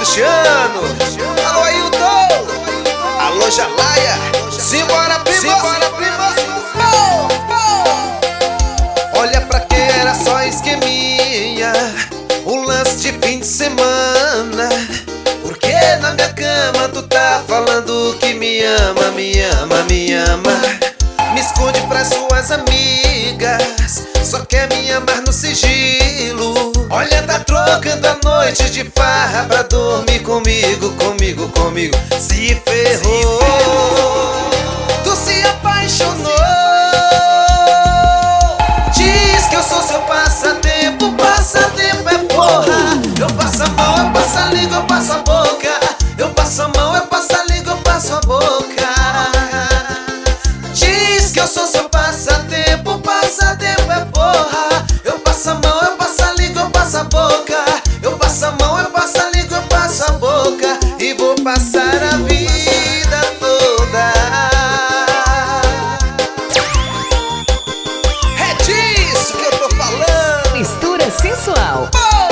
Cristiano. Alô, Ailton. Alô, Jalaia. Simbora, prima. Simbora, prima. Olha pra que era só esqueminha, um lance de fim de semana. Porque na minha cama tu tá falando que me ama, me ama, me ama. Me esconde pras suas amigas, só quer me amar no sigilo. Olha, tá trocando a noite de farra pra dormir comigo, comigo, comigo. Se ferrou, tu se apaixonou. Diz que eu sou seu passatempo, passatempo é porra. Eu passo a mão, eu passo a língua, eu passo a boca. Eu passo a mão, eu passo a língua, eu passo a boca. Diz que eu sou seu passatempo, passatempo é porra. Eu passo a mão, eu passo a língua, eu passo a boca. Eu passo a mão, eu passo a língua, eu passo a boca. E vou passar a vida toda. É disso que eu tô falando. Mistura sensual.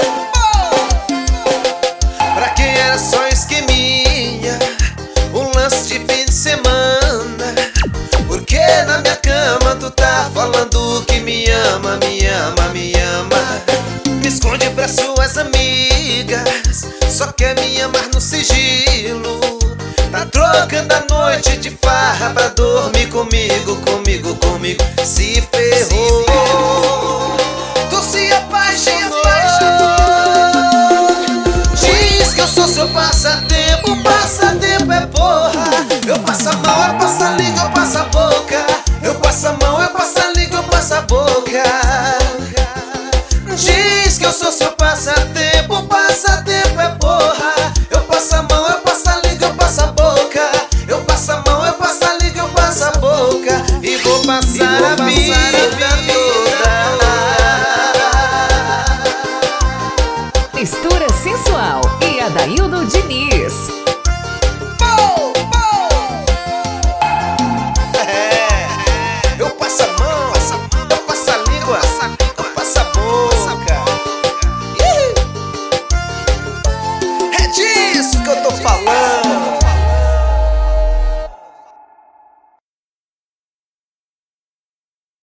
Pra quem era só esqueminha, um lance de fim de semana. Porque na minha cama tu tá falando que me ama, me ama, me ama. Me esconde pras suas amigas, só quer me amar no sigilo. Tá trocando a noite de farra pra dormir comigo, comigo, comigo. Se ferrou, tu se apaixonou. Diz que eu sou seu passatempo, passatempo é porra. Eu passo a mão, eu passo a língua, eu passo a boca. Eu passo a mão, eu passo a língua, eu passo a boca. Diz que eu sou seu passatempo, passatempo é porra. Eu passo a mão, eu passo a língua, eu passo a boca. Eu passo a mão, eu passo a língua, eu passo a boca. E vou passar a vida toda. Mistura sensual e Adaildo Diniz.